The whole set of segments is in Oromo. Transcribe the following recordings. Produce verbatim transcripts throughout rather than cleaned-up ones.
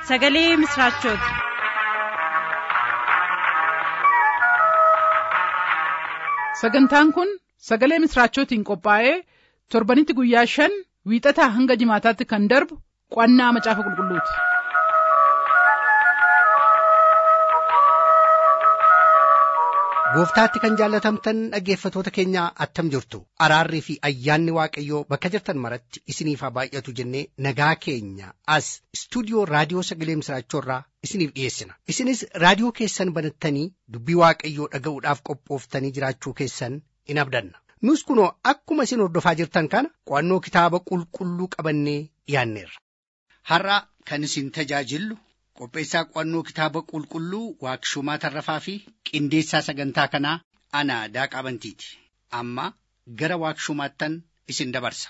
sagalee misraachooti. Sagantaan kun sagalee misraachootiin qophaa'ee torbanitti guyyaa shan wiixataa hanga jimaataatti kan darbu qo'annaa macaafa qulqulluuti. Gooftaatti kan jaallatamtan dhaggeeffatoota keenya attam jirtu. Araarrii fi ayyaanni Waaqayyoo bakka jirtan maratti isiniif haa baay'atu jennee nagaa keenya as istuudiyoo raadiyoo sagalee misraachoorraa isiniif dhiyeessina. Isinis raadiyoo keessan banattanii dubbii Waaqayyoo dhaga'uudhaaf qophooftanii jiraachuu keessan in abdanna. Nus kunoo akkuma isin hordofaa jirtan kana qo'annoo kitaaba qulqulluu qabannee dhiyaanneerra. Har'a kan isin tajaajillu qopheessaa qo'annoo kitaaba qulqulluu Waaqshumaa Tarrafaa fi qindeessaa sagantaa kanaa ana Daaqaa Bantiiti. Amma gara Waaqshumaattan isin dabarsa.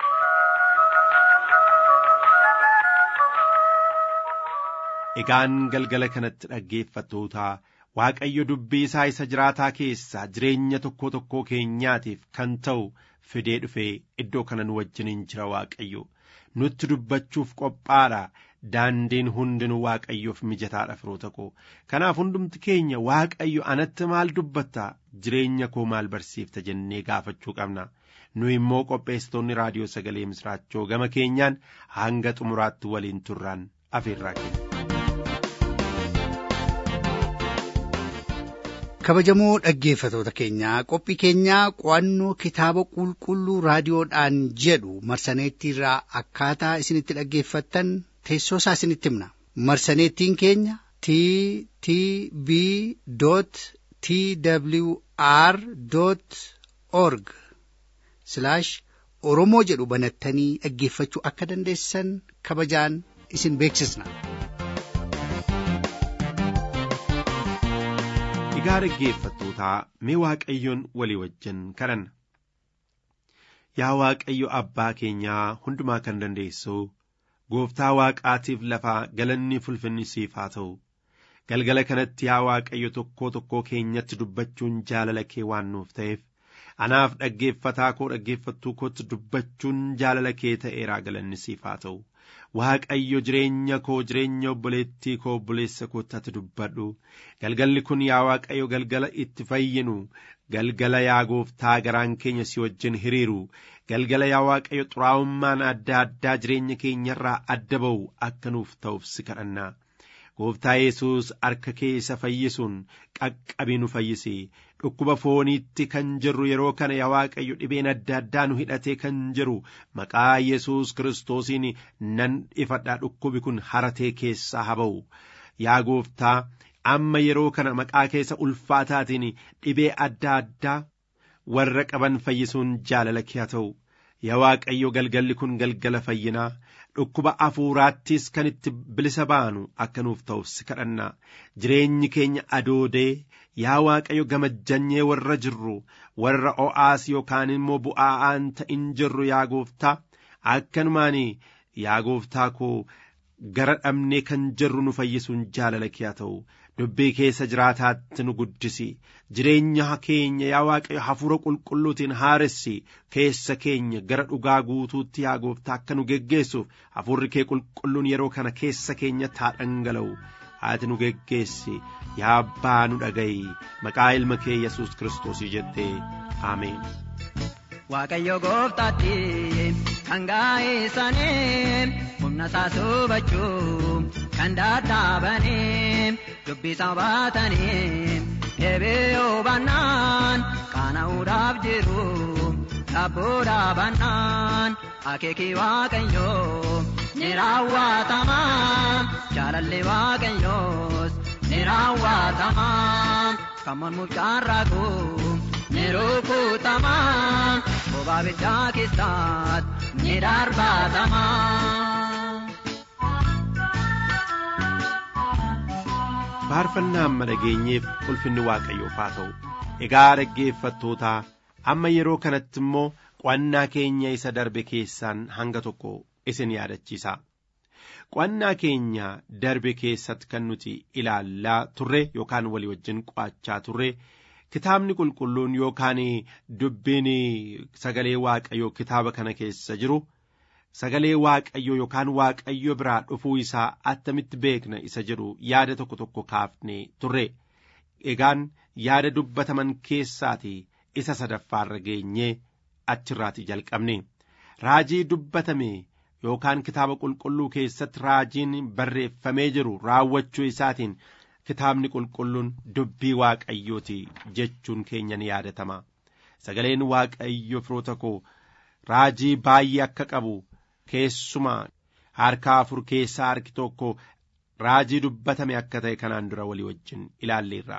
Egaan galgala kanatti dhaggeeffattootaa Waaqayyo dubbii isaa isa jiraataa keessaa jireenya tokko tokkoo keenyaatiif kan ta'u fidee dhufee iddoo kana nu wajjiniin jira. Waaqayyo nutti dubbachuuf qophaadha. Daandiin hundinuu Waaqayyoof mijataadha firoota koo. Kanaaf hundumti keenya Waaqayyo anatti maal dubbatta, jireenya koo maal barsiifta jennee gaafachuu qabna. Nu immoo qopheessitoonni raadiyoo sagalee misraachoo gama keenyaan hanga xumuraatti waliin turraan afeerraa keenya. Kabajamoo dhaggeeffatoota keenyaa, qophii keenyaa qo'annoo kitaaba qulqulluu raadiyoodhaan jedhu marsaneettiirraa akkaataa isinitti dhaggeeffattan teessoo isaa isinitti himna. Marsaneettiin keenya t t b t w r org oromoo jedhu banattanii dhaggeeffachuu akka dandeessan kabajaan isin beeksisna. Egaa dhaggeeffattootaa, mee Waaqayyoon walii wajjin kadhanna. Yaa Waaqayyo abbaa keenyaa hundumaa kan dandeessu, Gooftaa Waaqaatiif lafaa galanni fulfinni siif haa ta'u. Galgala kanatti yaa Waaqayyo tokkoo tokkoo keenyatti dubbachuun jaalala kee waan nuuf ta'eef, anaaf dhaggeeffataa koo dhaggeeffattuu kootti dubbachuun jaalala kee ta'eeraa galanni siif haa ta'u. Waaqayyo jireenya koo jireenya obboleettii koo obboleessa kootti ati dubbadhu. Galgalli kun yaa Waaqayyo galgala itti fayyinu, galgala yaa Gooftaa garaan keenya si wajjin hiriiru, galgala yaa Waaqayyo xuraa'ummaan adda addaa jireenya keenyarraa adda ba'u akka nuuf ta'uuf si kadhanna. Gooftaa Yesuus harka kee isa fayyisuun qaqqabii nu fayyisi. Dhukkuba fooniitti kan jirru yeroo kana yaa Waaqayyo dhibeen adda addaa nu hidhatee kan jiru maqaa Yesuus Kiristoosiin nan ifadhaa, dhukkubi kun haratee keessaa haa ba'u. Yaa Gooftaa, amma yeroo kana maqaa keessa ulfaataatiin dhibee adda addaa warra qaban fayyisuun jaalala kee haa ta'u. Yaa Waaqayyo galgalli kun galgala fayyinaa, dhukkuba hafuuraattis kan itti bilisa baanu akka nuuf ta'uuf si kadhanna. Jireenyi keenya adoodee yaa Waaqayyo gamajjanyee warra jirru, warra o'aas yookaan immoo bu'aa'aan ta'in jirru yaa Gooftaa, akkanumaan yaa Gooftaa koo gara dhabnee kan jirru nu fayyisuun jaalala kee haa ta'u. Dubbii keessa jiraataatti nu guddisi. Jireenya keenya yaa Waaqayyo hafuura qulqulluutiin haaressi. Keessa keenya gara dhugaa guutuutti yaa Gooftaa akka nu geggeessuuf hafuurri kee qulqulluun yeroo kana keessa keenyatti haa dhangala'u. Haati nu geggeessi. Yaa Abbaa nu dhaga'i. Maqaa ilma kee Yesuus Kiristoosii jettee Ameen. Waaqayyo Gooftaatti kan gaa'eessanii humna isaa sobachuu kan dadhaabanii dubbii isaa baatanii deebii hubannaan qaana'uudhaaf jiru dhabbuudhaaf bannaan akeekii Waaqayyoo ni raawwatama, jaalalli Waaqayyoos ni raawwatama. Kan mormuuf carraaqu ni rukutama, bobaa biddaa keessaatti ni darbatama. Faarfannaa amma dhageenyeef ulfinni Waaqayyoof haa ta'u. Egaa dhaggeeffattootaa, amma yeroo kanatti immoo qo'annaa keenya isa darbe keessaan hanga tokko isin yaadachiisa. Qo'annaa keenya darbe keessatti kan nuti ilaallaa turre yookaan walii wajjin qo'achaa turre kitaabni qulqulluun yookaan dubbiin sagalee Waaqayyoo kitaaba kana keessa jiru sagalee waaqayyoo yookaan waaqayyo biraa dhufuu isaa attamitti beekna isa jedhu yaada tokko tokko kaafnee turre. Egaan yaada dubbataman keessaati isa sadaffaarra geenyee achirraati jalqabne. Raajii dubbatame yookaan kitaaba qulqulluu keessatti raajiin barreeffamee jiru raawwachuu isaatiin kitaabni qulqulluun dubbii waaqayyooti jechuun keenya ni yaadatama. Sagaleen waaqayyo firoota koo raajii baay'ee akka qabu keessumaa harka afur keessaa harki tokko raajii dubbatame akka ta'e kanaan dura walii wajjin ilaalleerra.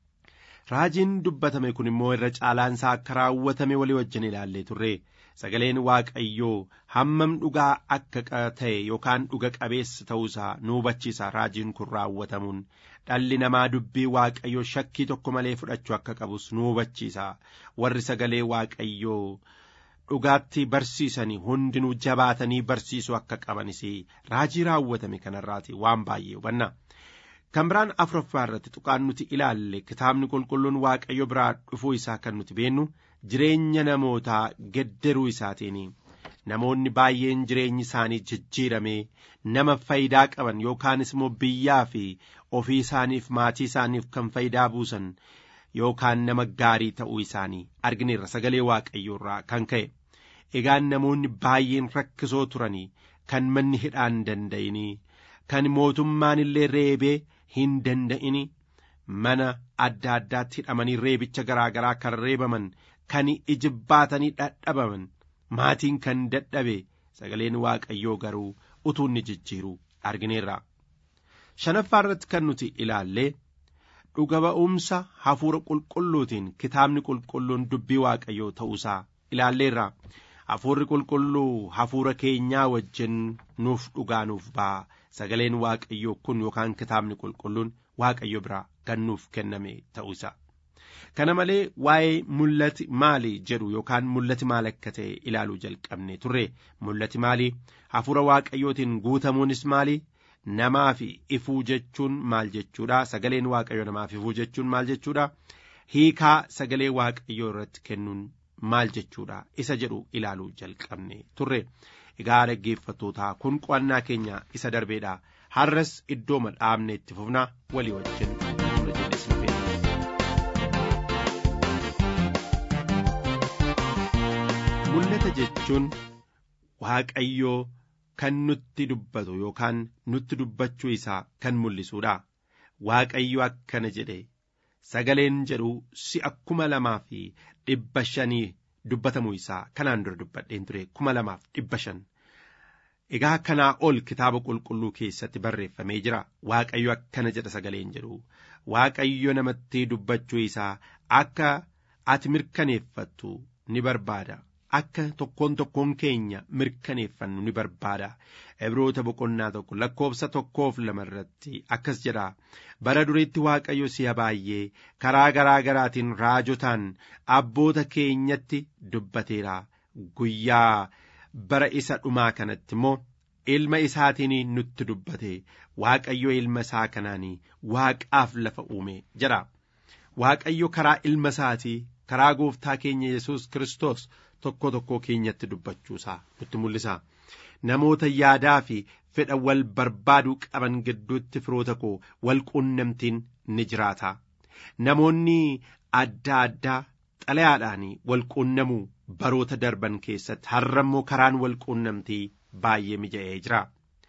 Raajiin dubbatame kun immoo irra caalaansaa akka raawwatame walii wajjin ilaallee turre. Sagaleen waaqayyoo hammam dhugaa akka ta'e yookaan dhuga qabeessa ta'uusaa nu hubachiisa. Raajiin kun raawwatamuun dhalli namaa dubbii waaqayyoo shakkii tokko malee fudhachuu akka qabus nu hubachiisa. Warri sagalee waaqayyoo dhugaatti barsiisanii hundinuu jabaatanii barsiisuu akka qabanis raajii raawwatame kanarraati waan baay'ee hubanna. Kan biraan afuraffaa irratti tuqaan nuti ilaalle kitaabni qulqulluun waaqayyo biraa dhufuu isaa kan nuti beennu jireenya namootaa gedderuu isaatiin. Namoonni baay'een jireenyi isaanii jijjiiramee nama faayidaa qaban yookaanis immoo biyyaa fi ofii isaaniif maatii isaaniif kan faayidaa buusan yookaan nama gaarii ta'uu isaanii argineerra sagalee waaqayyoo irraa kan ka'e. Egaan namoonni baay'een rakkisoo turanii kan manni hidhaan danda'inii kan mootummaan illee reebee hin danda'ini mana adda addaatti hidhamanii reebicha garaa garaa kan reebaman kan ijibbaatanii dhadhabaman maatiin kan dadhabe sagaleen waaqayyoo garuu utuu inni jijjiiru argineerra. Shanaffaa irratti kan nuti ilaalle dhuga ba'umsa hafuura qulqulluutiin kitaabni qulqulluun dubbii waaqayyoo ta'uusaa ilaalleerra. Hafuurri qulqulluu hafuura keenyaa wajjin nuuf dhugaa nuuf ba'a. Sagaleen waaqayyoo kun yookaan kitaabni qulqulluun waaqayyo biraa kan nuuf kenname ta'uusaa. Kana malee waa'ee mul'ati maali jedhu yookaan mul'ati maal akka ta'e ilaaluu jalqabne turre. Mul'ati maali? Hafuura waaqayyootiin guutamuunis maali? Namaaf ifuu jechuun maal jechuudha? Sagaleen waaqayyoo namaaf ifuu jechuun maal jechuudha? Hiikaa sagalee waaqayyoo irratti kennuun maal jechuudha? Isa jedhu ilaaluu jalqabne turre. Egaa dhaggeeffattootaa kun qo'annaa keenya isa darbeedha. Har'as iddoo dhaabne itti fufna walii wajjin dura jedhesni beekna. Mul'ata jechuun waaqayyoo kan nutti dubbatu yookaan nutti dubbachuu isaa kan mul'isuudha. Waaqayyo akkana jedhe sagaleen jedhu si akkuma lamaa fi dhibba shanii dubbatamuu isaa kanaan dura dubbadheen ture kuma lamaaf dhibba shan. Egaa kanaa ol kitaaba qulqulluu keessatti barreeffamee jira. Waaqayyo akkana jedha sagaleen jedhu. Waaqayyo namatti dubbachuu isaa akka ati mirkaneeffattu ni barbaada. Akka tokkoon tokkoon keenya mirkaneeffannu ni barbaada. Ibroota boqonnaa tokko lakkoofsa tokkoof lama irratti akkas jedha. Bara duriitti Waaqayyo si'a baay'ee karaa garaa garaatiin raajotaan abboota keenyatti dubbateera. Guyyaa bara isa dhumaa kanatti immoo ilma isaatiin nutti dubbate. Waaqayyo ilma isaa kanaan waaqaaf lafa uume jedha. Waaqayyo karaa ilma isaatii karaa gooftaa keenya Yesuus Kiristoos tokko tokko keenyatti dubbachuusaa nutti mul'isa. Namoota yaadaa fi fedha wal barbaaduu qaban gidduutti firoota koo wal quunnamtiin ni jiraata. Namoonni adda addaa xalayaadhaan wal quunnamuu baroota darban keessatti har'a immoo karaan wal quunnamtii baay'ee mija'ee jira.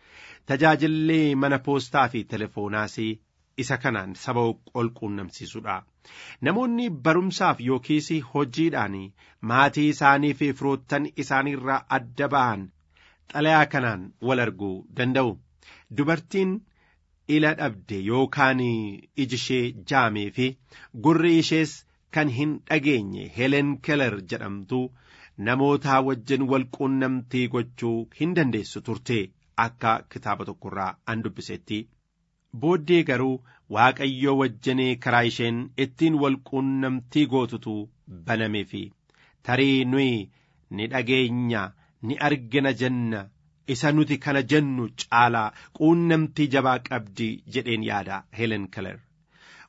Tajaajilli mana poostaa fi telefoonaas isa kanaan saba wal quunnamsiisuudha. Namoonni barumsaaf yookiis hojiidhaan maatii isaanii fi firoottan isaaniirraa adda ba'an xalayaa kanaan wal arguu danda'u. Dubartiin ila dhabde yookaan iji ishee jaamee fi gurri ishees kan hin dhageenye Helen Keller jedhamtu namoota wajjin wal quunnamtii gochuu hin dandeessu turte akka kitaaba tokkorraa an dubbisetti. Booddee garuu Waaqayyo wajjinee karaa isheen ittiin wal quunnamtii gootutu banamee fi tarii nuyi ni dhageenya ni argina jenna isa nuti kana jennu caalaa quunnamtii jabaa qabdi jedheen yaada Helen Keller.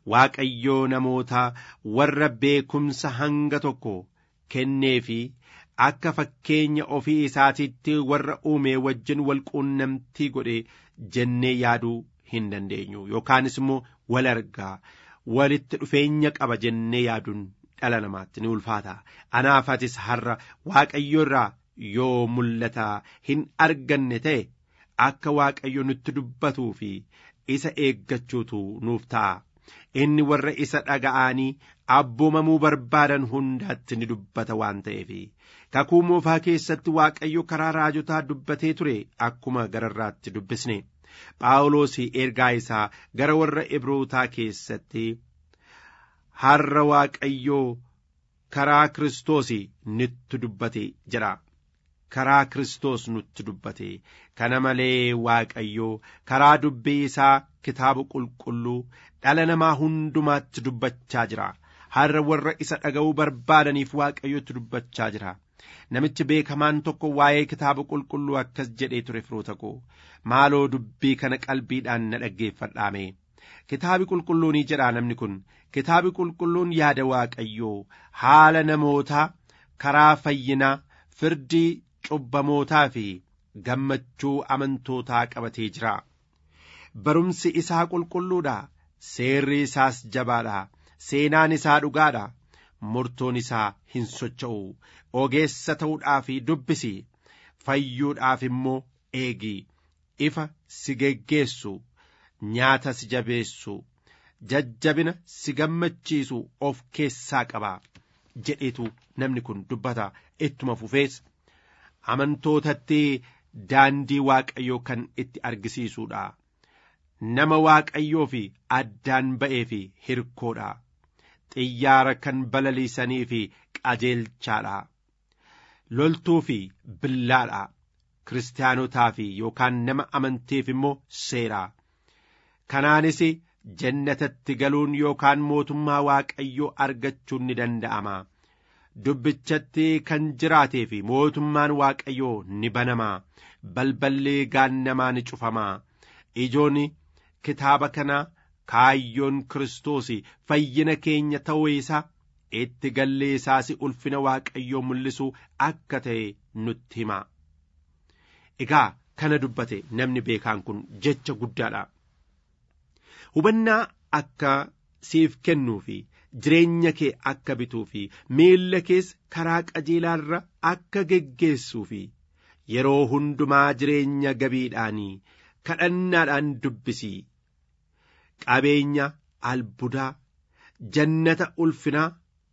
Waaqayyo namoota warra beekumsa hanga tokko kennee fi akka fakkeenya ofii isaatiitti warra uume wajjin wal quunnamtii godhe jennee yaaduu hin dandeenyu yookaanis immoo wal argaa walitti dhufeenya qaba jennee yaaduun dhala namaatti ni ulfaata. Anaaf atis har'a Waaqayyo irraa yoo mul'ata hin arganne ta'e akka Waaqayyo nutti dubbatuu fi isa eeggachuutu nuuf ta'a. Inni warra isa dhaga'anii abboomamuu barbaadan hundaatti ni dubbata waan ta'eef kakuu moofaa keessatti Waaqayyo karaa raajotaa dubbatee ture akkuma gararraatti dubbisne. Phaawulos ergaa isaa gara warra Ibrootaa keessatti har'a Waaqayyo karaa Kiristoos nutti dubbate jedha. Karaa Kiristoos nutti dubbate. Kana malee Waaqayyo karaa dubbii isaa kitaaba qulqulluu dhala namaa hundumaatti dubbachaa jira. Har'a warra isa dhaga'uu barbaadaniif Waaqayyotti dubbachaa jira. Namichi beekamaan tokko waa'ee kitaaba qulqulluu akkas jedhee ture firoota koo, maaloo dubbii kana qalbiidhaan na dhaggeeffadhaame. Kitaabi qulqulluun jedhaa namni kun, kitaabi qulqulluun yaada Waaqayyoo haala namootaa karaa fayyinaa firdii cubbamootaa fi gammachuu amantootaa qabatee jira. Barumsi isaa qulqulluudha, seerri isaas jabaadha, seenaan isaa dhugaadha, murtoon isaa hin socho'u. Ogeessa ta'uudhaaf dubbisi, fayyuudhaaf immoo eegi, ifa si geggeessu, nyaata si jabeessu, jajjabina si gammachiisu of keessaa qaba jedhetu namni kun dubbata. Ittuma fufees amantootatti daandii Waaqayyoo kan itti argisiisuudha. Nama Waaqayyoo fi addaan ba'ee fi hirkoodha. Xiyyaara kan balaliisanii fi qajeelchaadha. Loltuu fi billaadha. Kiristaanotaa fi yookaan nama amanteef immoo seera. Kanaanis jannatatti galuun yookaan mootummaa Waaqayyoo argachuun ni danda'ama. Dubbichatti kan jiraatee fi mootummaan Waaqayyoo ni banama. Balballi gaannamaa ni cufama. Ijoon kitaaba kana kaayyoon Kiristoos fayyina keenya ta'uu isaa itti gallee isaas ulfina Waaqayyoo mul'isu akka ta'e nutti hima. Egaa kana dubbate namni beekaan kun jecha guddaadha. Hubannaa akka siif kennuu fi jireenya kee akka bituu fi miilla kees karaa qajeelaarra akka geggeessuu fi yeroo hundumaa jireenya gabiidhaanii kadhannaadhaan dubbisi. Qabeenya albuudaa, jannata ulfinaa,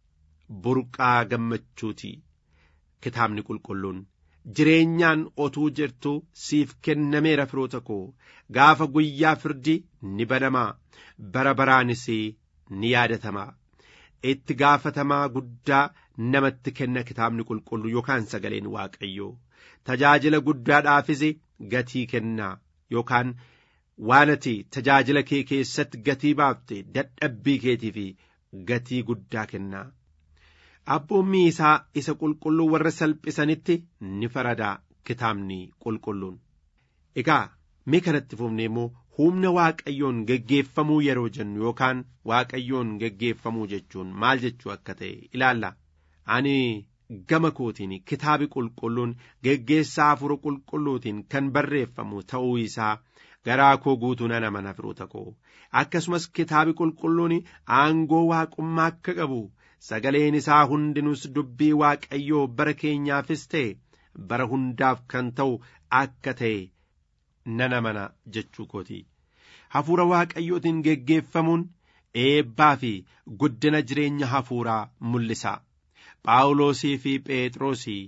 burqaa gammachuuti. Kitaabni qulqulluun jireenyaan otuu jirtu siif kennameera firoota koo. Gaafa guyyaa firdii ni banama, bara baraanis ni yaadatama. Itti gaafatamaa guddaa namatti kenna kitaabni qulqulluu yookaan sagaleen Waaqayyoo. Tajaajila guddaadhaafis gatii kenna yookaan waan ati tajaajila kee keessatti gatii baafte dadhabbii keetii fi gatii guddaa kenna. Abboommii isaa isa qulqulluu warra salphisanitti ni farada kitaabni qulqulluun. Egaa mee kanatti fufnee immoo humna Waaqayyoon geggeeffamuu yeroo jennu yookaan Waaqayyoon geggeeffamuu jechuun maal jechuu akka ta'e ilaalla. Ani gama kootiin kitaabi qulqulluun geggeessaa hafuura qulqulluutiin kan barreeffamu ta'uu isaa garaa koo guutuu nan amana firoota koo. Akkasumas kitaabi qulqulluun aangoo waaqummaa akka qabu, sagaleen isaa hundinuus dubbii Waaqayyoo bara keenyaafis ta'e bara hundaaf kan ta'u akka ta'e nan amana jechuu kooti. Hafuura Waaqayyootiin geggeeffamuun eebbaa fi guddina jireenya hafuuraa mul'isa. Phaawulosii fi Phexrosii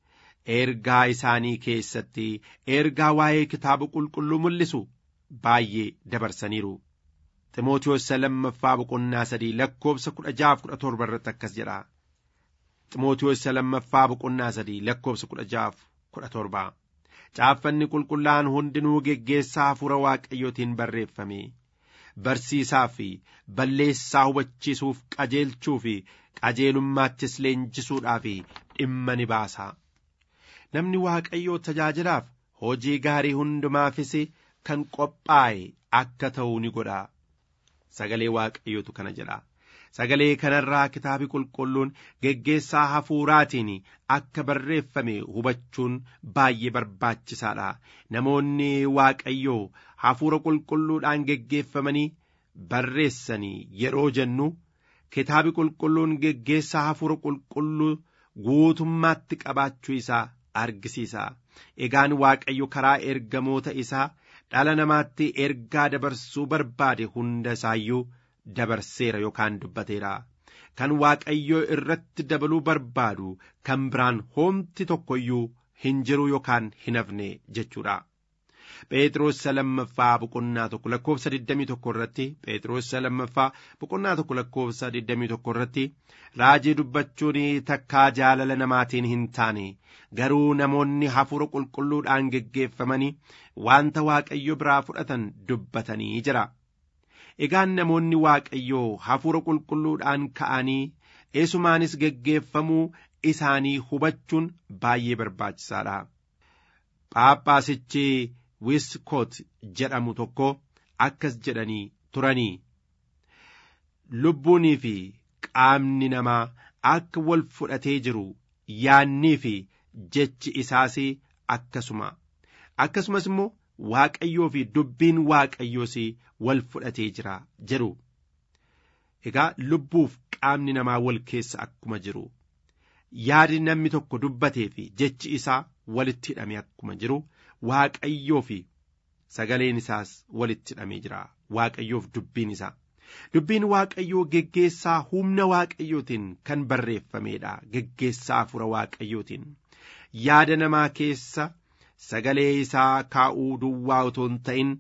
ergaa isaanii keessatti ergaa waa'ee kitaaba qulqulluu mul'isu baay'ee dabarsaniiru. Ximootiyoos lammaffaa boqonnaa sadii lakkoobsa kudha jaaf kudha torba irratti akkas jedha. Ximootiyoos lammaffaa boqonnaa sadii lakkoobsa kudha jaaf kudha torba. Caaffanni qulqullaa'an hundinuu geggeessaa hafuura Waaqayyootiin barreeffame. Barsiisaa fi balleessaa hubachiisuuf, qajeelchuu fi qajeelummaattis leenjisuudhaaf dhimma ni baasa. Namni Waaqayyoo tajaajilaaf hojii gaarii hundumaafis kan qophaa'e akka ta'u ni godha. Sagalee Waaqayyootu kana jedha. Sagalee kanarraa kitaabi qulqulluun geggeessaa hafuuraatiin akka barreeffame hubachuun baay'ee barbaachisaadha. Namoonni Waaqayyoo hafuura qulqulluudhaan geggeeffamanii barreessanii yeroo jennu kitaabi qulqulluun geggeessaa hafuura qulqulluu guutummaatti qabaachuu isaa argisiisa. Egaan Waaqayyo karaa ergamoota isaa dhala namaatti ergaa dabarsuu barbaade hunda isaayyuu dabarseera yookaan dubbateera. Kan Waaqayyo irratti dabaluu barbaadu kan biraan homti tokkoyyuu hin jiru yookaan hin hafne jechuudha. Phexros lammaffaa boqonnaa tokko lakkoofsa digdamii tokko irratti Phexros lammaffaa boqonnaa tokko lakkoofsa digdamii tokko irratti raajii dubbachuun takkaa jaalala namaatiin hin taane garuu namoonni hafuura qulqulluudhaan geggeeffamanii wanta Waaqayyo biraa fudhatan dubbatanii jira. Egaan namoonni Waaqayyoo hafuura qulqulluudhaan ka'anii eesumaanis geggeeffamuu isaanii hubachuun baay'ee barbaachisaadha. Phaaphaasichi Wiskoot jedhamu tokko akkas jedhanii turanii, lubbuunii fi qaamni namaa akka wal fudhatee jiru yaannii fi jechi isaas akkasuma akkasumas immoo Waaqayyoo fi dubbiin Waaqayyoos wal fudhatee jira jedhu. Egaa lubbuuf qaamni namaa wal keessa akkuma jiru, yaadi namni tokko dubbatee fi jechi isaa walitti hidhame akkuma jiru, Waaqayyoo fi sagaleen isaas walitti hidhamee jira. Waaqayyoof dubbiin isaa, dubbiin Waaqayyoo geggeessaa humna Waaqayyootiin kan barreeffameedha. Geggeessaa hafuura Waaqayyootiin yaada namaa keessa sagalee isaa kaa'uu duwwaa otoo hin ta'in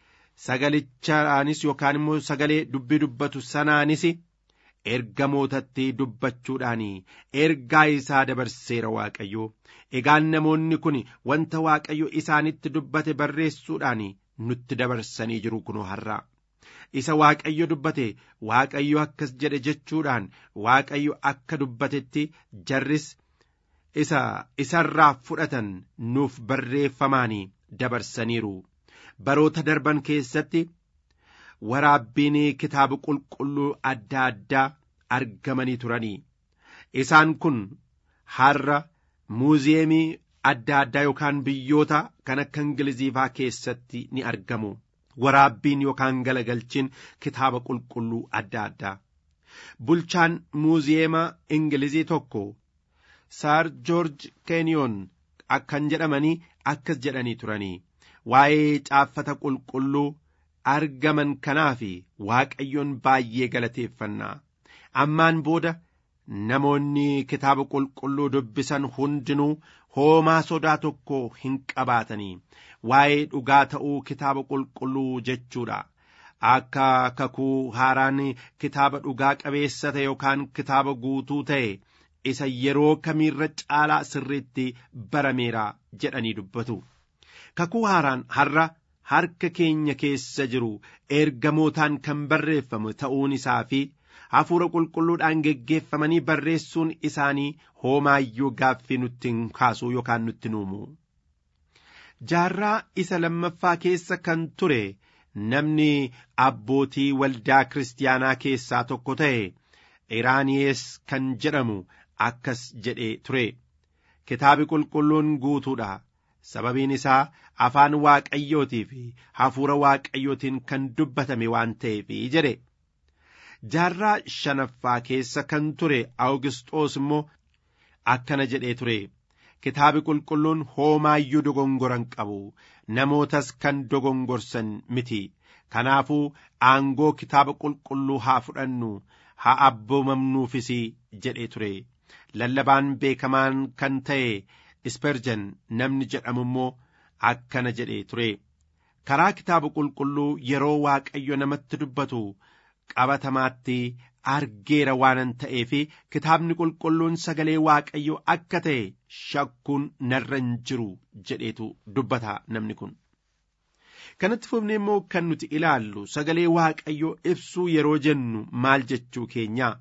sagalichaanis yookaan immoo sagalee dubbii dubbatu sanaanis ergamootatti dubbachuudhaan ergaa isaa dabarseera Waaqayyo. Egaan namoonni kun wanta Waaqayyo isaanitti dubbate barreessuudhaan nutti dabarsanii jiru. Kunoo har'a isa Waaqayyo dubbate Waaqayyo akkas jedhe jechuudhaan Waaqayyo akka dubbatetti jarris isa isarraa fudhatan nuuf barreeffamaan dabarsaniiru. Baroota darban keessatti waraabbiin kitaaba qulqulluu adda addaa argamanii turanii. Isaan kun har'a muuziyeemii adda addaa yookaan biyyoota kan akka Ingiliziifaa keessatti ni argamu. Waraabbiin yookaan galagalchiin kitaaba qulqulluu adda addaa. Bulchaan muuziyeema Ingilizii tokko Sir George Kenyon akkan jedhamanii akkas jedhanii turanii, waa'ee caaffata qulqulluu argaman kanaaf Waaqayyoon baay'ee galateeffannaa. Ammaan booda namoonni kitaaba qulqulluu dubbisan hundinuu hoomaa sodaa tokko hin qabaatanii waa'ee dhugaa ta'uu kitaaba qulqulluu jechuudha. Akka kakuu haaraan kitaaba dhugaa qabeessa ta'e yookaan kitaaba guutuu ta'e isa yeroo kamiirra caalaa sirriitti barameera jedhanii dubbatu. Kakuu haaraan har'a harka keenya keessa jiru ergamootaan kan barreeffame ta'uun isaa fi hafuura qulqulluudhaan geggeeffamanii barreessuun isaanii homaayyuu gaaffii nutti hin kaasuu yookaan nutti nuumu. Jaarraa isa lammaffaa keessa kan ture namni abbootii waldaa kiristaanaa keessaa tokko ta'e Iraaniyees kan jedhamu akkas jedhee ture. Kitaabi qulqulluun guutuudha. Sababiin isaa afaan Waaqayyootii fi hafuura Waaqayyootiin kan dubbatame waan ta'eef jedhe. Jaarraa shanaffaa keessa kan ture Awugisxoos immoo akkana jedhee ture. Kitaabi qulqulluun homaayyuu dogongora hin qabu, namootas kan dogongorsan miti. Kanaafuu aangoo kitaaba qulqulluu haa fudhannu, haa abboomamnuufis jedhee ture. Lallabaan beekamaan kan ta'e Isperjan namni jedhamu immoo akkana jedhee ture. Karaa kitaaba qulqulluu yeroo Waaqayyo namatti dubbatu qabatamaatti argeera waanan ta'eef kitaabni qulqulluun sagalee Waaqayyo akka ta'e shakkuun narra hin jiru jedheetu dubbata namni kun. Kanatti fufnee immoo kan nuti ilaallu sagalee Waaqayyo ibsuu yeroo jennu maal jechuu keenya?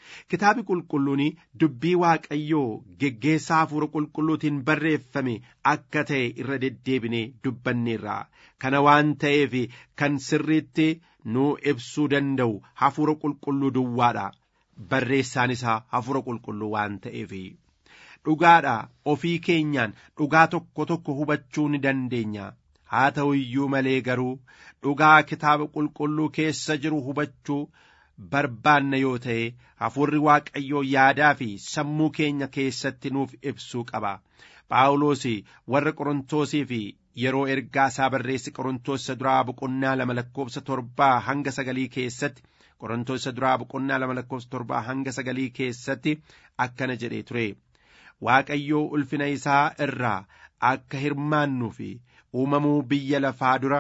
Kitaabi qulqulluun dubbii Waaqayyoo geggeessaa hafuura qulqulluutiin barreeffame akka ta'e irra deddeebinee dubbanneerra. Kana waan ta'eef kan sirriitti nu ibsuu danda'u hafuura qulqulluu duwwaadha. Barreessaan isaa hafuura qulqulluu waan ta'eef dhugaadha. Ofii keenyaan dhugaa tokko tokko hubachuu ni dandeenya. Haa ta'u iyyuu malee garuu dhugaa kitaaba qulqulluu keessa jiru hubachuu barbaanna yoo ta'e hafuurri Waaqayyoo yaadaa fi sammuu keenya keessatti nuuf ibsuu qaba. Phaawulos warra Qorontosii fi yeroo ergaa isaa barreesse Qorontos duraa boqonnaa lama lakkoofsa torbaa hanga sagalii keessatti Qorontos duraa boqonnaa lama lakkoofsa torbaa hanga sagalii keessatti akkana jedhee ture. Waaqayyoo ulfina isaa irraa akka hirmaannuu fi uumamuu biyya lafaa dura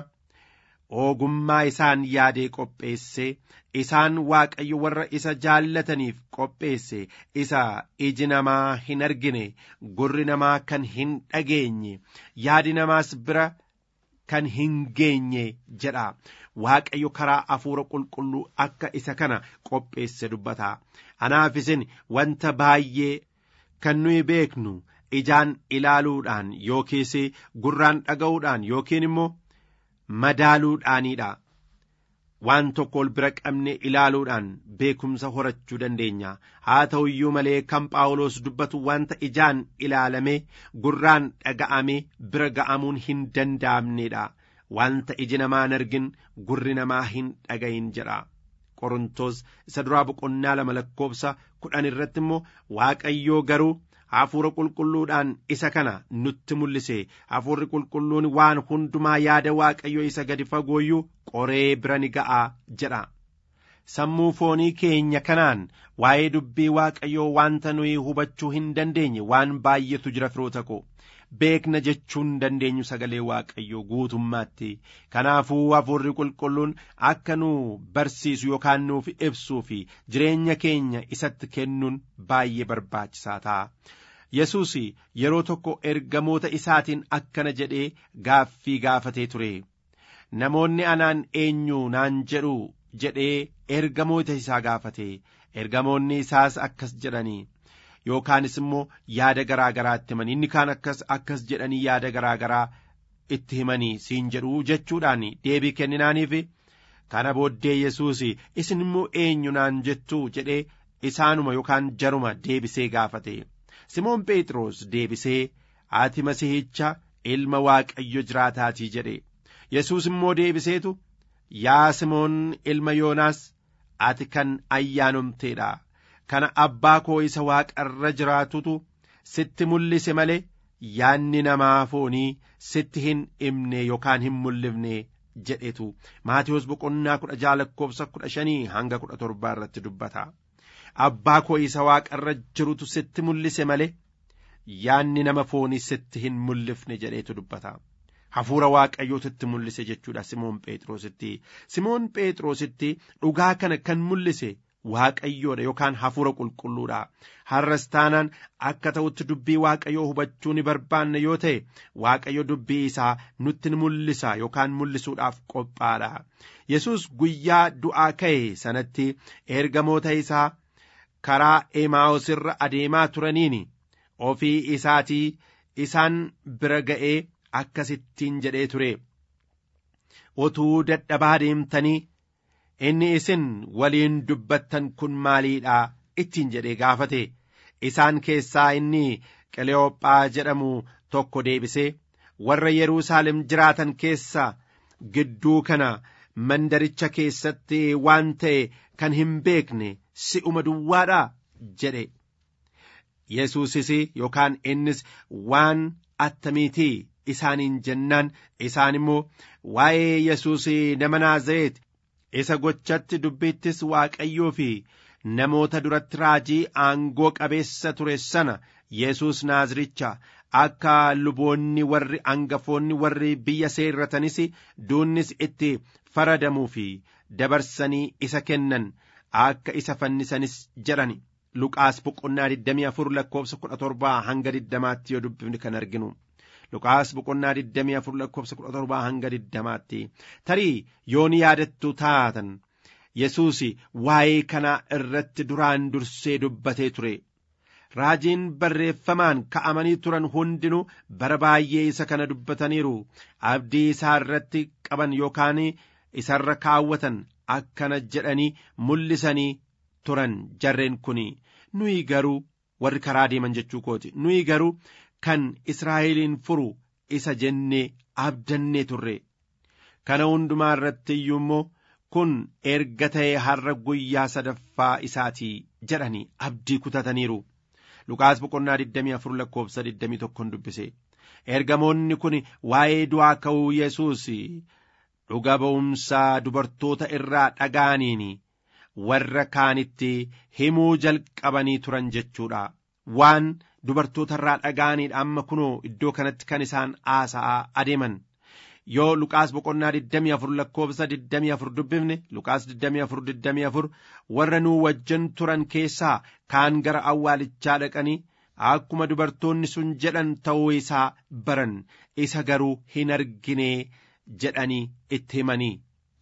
ogummaa isaan yaadee qopheesse, isaan Waaqayyo warra isa jaallataniif qopheesse, isa iji namaa hin argine, gurri namaa kan hin dhageenye, yaadi namaas bira kan hin geenye jedha. Waaqayyo karaa hafuura qulqulluu akka isa kana qopheesse dubbata. Anaaf isin wanta baay'ee kan nuyi beeknu ijaan ilaaluudhaan yookiis gurraan dhaga'uudhaan yookiin immoo madaaluudhaanidha. Waan tokko ol bira qabne ilaaluudhaan beekumsa horachuu dandeenya. Haa ta'u iyyuu malee kan Phaawulos dubbatu wanta ijaan ilaalame gurraan dhaga'ame bira ga'amuun hin danda'amnedha. Wanta iji namaa hin argin gurri namaa hin dhaga'in jedha. Qorontos isa duraa boqonnaa lama lakkoofsa kudhan irratti immoo Waaqayyoo garuu hafuura qulqulluudhaan isa kana nutti mul'ise. Hafuurri qulqulluun waan hundumaa yaada Waaqayyoo isa gadi fagooyyuu qoree bira ni ga'a jedha. Sammuu foonii keenya kanaan waa'ee dubbii Waaqayyoo wanta nuyi hubachuu hin dandeenye waan baay'eetu jira firoota koo. Beekna jechuun dandeenyu sagalee Waaqayyoo guutummaatti. Kanaafuu hafuurri qulqulluun akka nu barsiisu yookaan nuuf ibsuu fi jireenya keenya isatti kennuun baay'ee barbaachisaa ta'a. Yesuus yeroo tokko ergamoota isaatiin akkana jedhee gaaffii gaafatee ture. Namoonni anaan eenyu naan jedhu jedhee ergamoota isaa gaafate. Ergamoonni isaas akkas jedhanii yookaanis immoo yaada garaa garaa itti himanii, inni kaan akkas akkas jedhanii yaada garaa garaa itti himanii siin jedhu jechuudhaan deebii kenninaaniif. Kana booddee Yesuus isin immoo eenyu naan jettu jedhee isaanuma yookaan jaruma deebisee gaafate. Simoon Phexros deebisee ati Masiihicha ilma Waaqayyo jiraataatii jedhe. Yesuus immoo deebiseetu yaa Simoon ilma Yoonaas ati kan ayyaanumteedha. Kana abbaa koo isa Waaqarra jiraatutu sitti mul'ise malee yaanni namaa foonii sitti hin himne yookaan hin mul'ifne jedhetu. Maatiyos boqonnaa kudha jaha lakkoofsa kudha shanii hanga kudha torbaa irratti dubbata. Abbaa koo isa Waaqarra jirutu sitti mul'ise malee yaanni nama foonii sitti hin mul'ifne jedheetu dubbata. Hafuura Waaqayyootitti mul'ise jechuudha Simoon Phexrositti. Simoon Phexrositti dhugaa kana kan mul'ise Waaqayyoodha yookaan hafuura qulqulluudha. Har'as taanaan akka ta'utti dubbii Waaqayyoo hubachuu ni barbaanna yoo ta'e Waaqayyo dubbii isaa nutti ni mul'isa yookaan mul'isuudhaaf qophaadha. Yesuus guyyaa du'aa ka'e sanatti ergamoota isaa karaa Emaa'os irra adeemaa turaniin ofii isaatii isaan bira ga'ee akkasittiin jedhee ture. Otuu dadhabaa deemtanii inni isin waliin dubbattan kun maaliidha ittiin jedhee gaafate. Isaan keessaa inni Qeleoophaa jedhamu tokko deebisee warra Yerusaalem jiraatan keessaa gidduu kana mandaricha keessatti waan ta'e kan hin beekne si'uma duwwaadha jedhe. Yesuusis yookaan innis waan attamiitii isaaniin jennaan isaan immoo waa'ee Yesuus nama Naazreeti isa gochatti dubbittis Waaqayyoo fi namoota duratti raajii aangoo qabeessa ture sana Yesuus Naaziricha akka luboonni warri angafoonni warri biyya seerratanis duunnis itti faradamuu fi dabarsanii isa kennan akka isa fannisanis jedhan. Luqaas boqonnaa digdamii afur lakkoofsa kudha torbaa hanga digdamaatti yoo dubbifne kan arginu. Luqaas boqonnaa digdamii afur lakkoofsa kudha torbaa hanga digdamaatti. Tarii yoon yaadattu taatan Yesuus waa'ee kanaa irratti duraan dursee dubbatee ture. Raajiin barreeffamaan ka'amanii turan hundinuu bara baay'ee isa kana dubbataniiru. Abdii isaa irratti qaban yookaan isarra kaawwatan akkana jedhanii mul'isanii turan jarreen kuni. Nuyi garuu warri karaa deeman jechuu kooti. Nuyi garuu kan Israa'eliin furu isa jennee abdannee turre. Kana hundumaa irratti iyyuu immoo kun erga ta'ee har'a guyyaa sadaffaa isaatii jedhanii abdii kutataniiru. Luqaas boqonnaa digdamii afur lakkoofsa digdamii tokkoon dubbise. Ergamoonni kun waa'ee du'aa ka'uu Yesuus dhuga ba'umsaa dubartoota irraa dhaga'aniin warra kaanitti himuu jalqabanii turan jechuudha. Waan dubartoota irraa dhaga'aniidha amma kunoo iddoo kanatti kan isaan haasa'aa adeeman. Yoo Luqaas boqonnaa digdamii afur lakkoofsa digdamii afur dubbifne Luqaas digdamii afur digdamii afur warra nuu wajjin turan keessaa kaan gara awwaalichaa dhaqanii akkuma dubartoonni sun jedhan ta'uu isaa baran, isa garuu hin argine jedhanii itti himanii.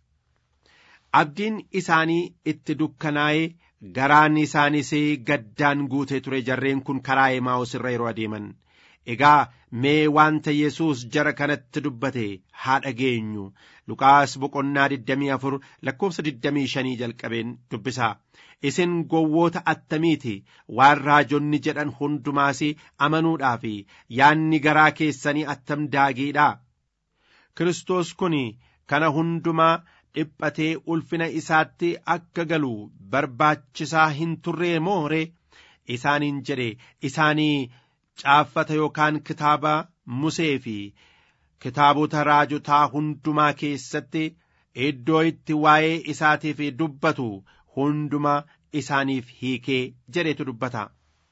Abdiin isaanii itti dukkanaa'ee garaan isaaniis gaddaan guutee ture. Jarreen kun karaa Emaa'us irra yeroo adeeman. Egaa mee wanta Yesuus jara kanatti dubbate haa dhageenyu. Luqaas boqonnaa digdamii afur lakkoofsa digdamii shanii jalqabeen dubbisaa. Isin gowwoota attamiiti waan raajonni jedhan hundumaas amanuudhaaf yaanni garaa keessanii attam daagiidha. Kiristoos kun kana hundumaa dhiphatee ulfina isaatti akka galu barbaachisaa hin turree moore isaaniin jedhe. Isaanii caaffata yookaan kitaaba Musee fi kitaabota raajotaa hundumaa keessatti iddoo itti waa'ee isaatiif dubbatu hundumaa isaaniif hiikee jedhetu dubbata.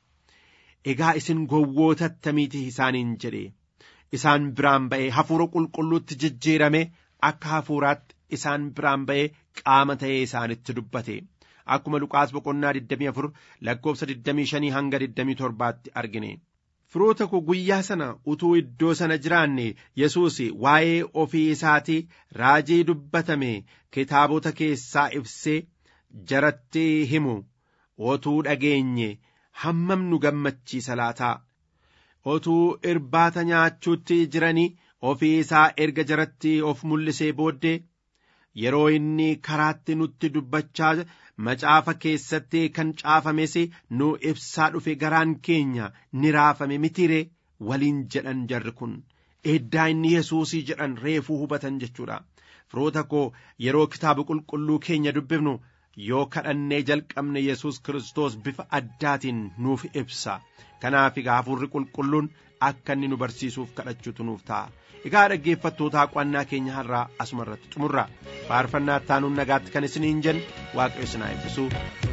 Egaa isin gowwoota attamiiti isaaniin jedhe. Isaan biraan ba'ee hafuura qulqulluutti jijjiirame akka hafuuraatti isaan biraan ba'ee qaama ta'ee isaanitti dubbate. Akkuma Luqaas boqonnaa digdamii afur lakkoofsa digdamii shanii hanga digdamii torbaatti argine. Firoota koo guyyaa sana utuu iddoo sana jiraanne Yesuus waa'ee ofii isaatii raajii dubbatame kitaabota keessaa ibsee jaratti himu otuu dhageenye hammam nu gammachiisa laataa. Otuu irbaata nyaachuutti jiranii ofii isaa erga jaratti of mul'isee booddee yeroo inni karaatti nutti dubbachaa macaafa keessatti kan caafames nu ibsaa dhufe garaan keenya ni raafame mitiire waliin jedhan jarri kun. Eeddaa inni Yesuusii jedhan reefuu hubatan jechuudha. Firoota koo yeroo kitaaba qulqulluu keenya dubbifnu yoo kadhannee jalqabne Yesuus Kiristoos bifa addaatiin nuuf ibsa. Kanaaf egaa hafuurri qulqulluun akka inni nu barsiisuuf kadhachuutu nuuf ta'a. Egaa dhaggeeffattootaa qo'annaa keenya har'aa asuma irratti xumurra. Faarfannaa ittaanuun nagaatti kan isiniin jennu Waaqayyo isin haa eebbisu.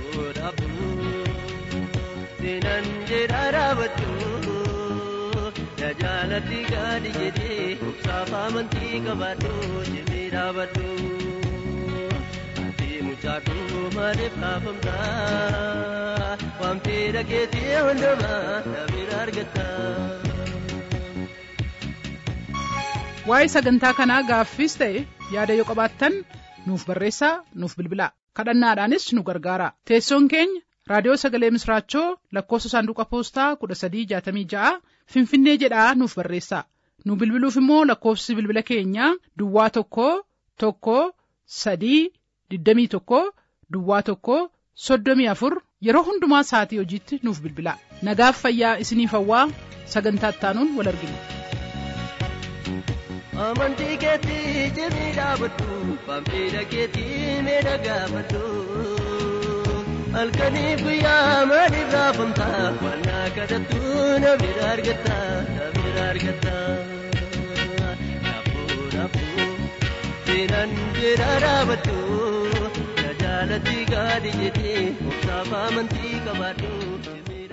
Seenaan jedhaa dhaabadhu na jaalatti gaadhi jedhee obsaaf amantii qabaadhu jedhee dhaabadhu. Ati mucaadhu maaliif kaafamtaa waan fedha keetii hundumaa na bira argatta. Waa'ee sagantaa kanaa gaaffiis ta'e yaada yoo qabaattan nuuf barreessaa nuuf bilbilaa. Kadhannaadhaanis nu gargaara. Teessoon keenya raadiyoo sagalee misraachoo lakkoofsa saanduqa poostaa kudha sadii jaatamii ja'a Finfinnee jedhaa nuuf barreessaa. Nu bilbiluuf immoo lakkoofsi bilbila keenyaa duwwaa tokko tokko sadii digdamii tokko duwwaa tokko soddomii afur yeroo hundumaa sa'atii hojiitti nuuf bilbilaa. Nagaaf fayyaa isiniif hawwaa. Sagantaa ittaanuun wal argina. Amantii keetii jimii dhaabadhu fedha keetii meedha gaafadhu. Halkanii guyyaa maaliif raafamtaa waan na kadhattu na bira argatta na bira argatta. Naafuu naafuu seenaan jedhaa dhaabadhu na jaalatti gaadhi jedhee obsaaf amantii qabaadhu.